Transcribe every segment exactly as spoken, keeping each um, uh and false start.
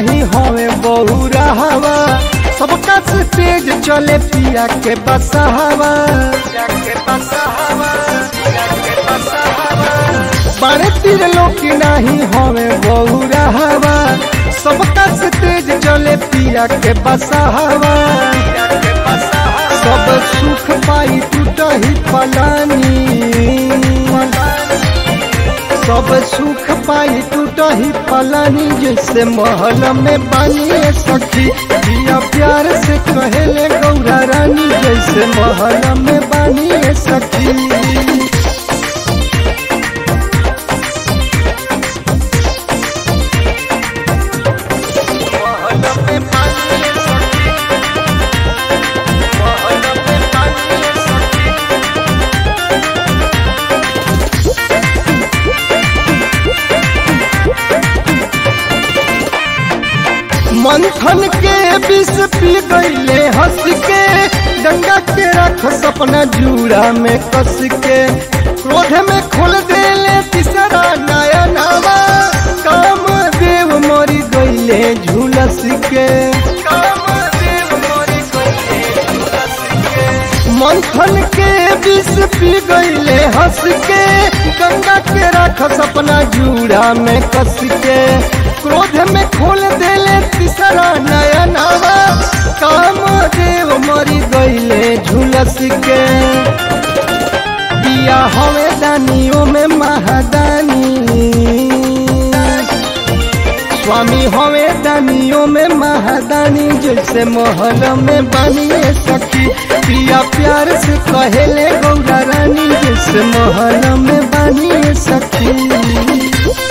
नहीं होवे बहुरा हवा, सबका से तेज चले पिया के बसहवा। बड़े तीर लोग नहीं होवे बहुरा हवा, सबका से तेज चले पिया के बसहवा। सब सुख पाई टूटही पलानी, सब सुख पाई टूटही पलानी। जैसे महल में बानी सखी पिया प्यार से कहेले गौरा रानी, जैसे महल में बानी सखी। मंथन के विष पी गईले हंस के, गंगा के रख सपना जूड़ा में कस के। क्रोध में खोल देले तीसरा नया नवा, काम देव मरी गईले झुलस के। मंथन के विष पी गईले हंस के, गंगा के रख सपना जूड़ा में कस के। क्रोध में खोल देले तीसरा नया नवा, काम देव मरी गईले झुलस के। पिया हवे दानियों में महादानी, स्वामी हवे दानियों में महादानी। जैसे महल में बनिए सखी पिया प्यार से कहेले गौरा रानी, जैसे महल में बनिए सखी।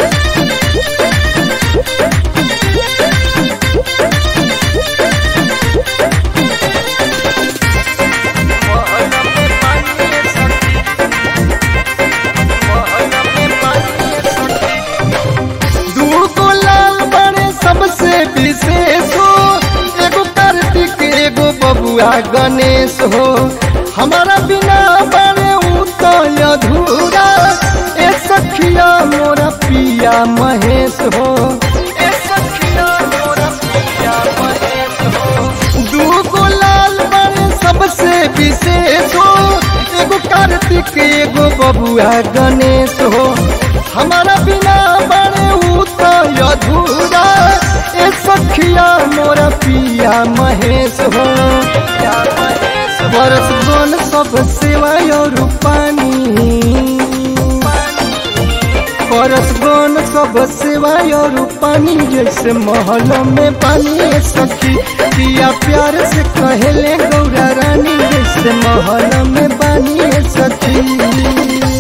विशेष हो एगो कार्तिक एगो बबुआ गणेश हो, हमारा बिना बने उ तो अधूरा। ए सखिया मोरा पिया महेश हो, ए सखिया मोरा पिया महेश हो। दूगो लाल बने सबसे विशेष हो, एगो कार्तिक एगो बबुआ गणेश हो, हमारा बिना बने उ तो अधूरा। ए सखिया मोरा पिया महेश हो, बरस गन सब सेवा और पानी, बरस गन सब सेवा और पानी। जैसे महल में पानी सखी पिया प्यार से कहेले गौरा रानी, जैसे महल में पानी सखी।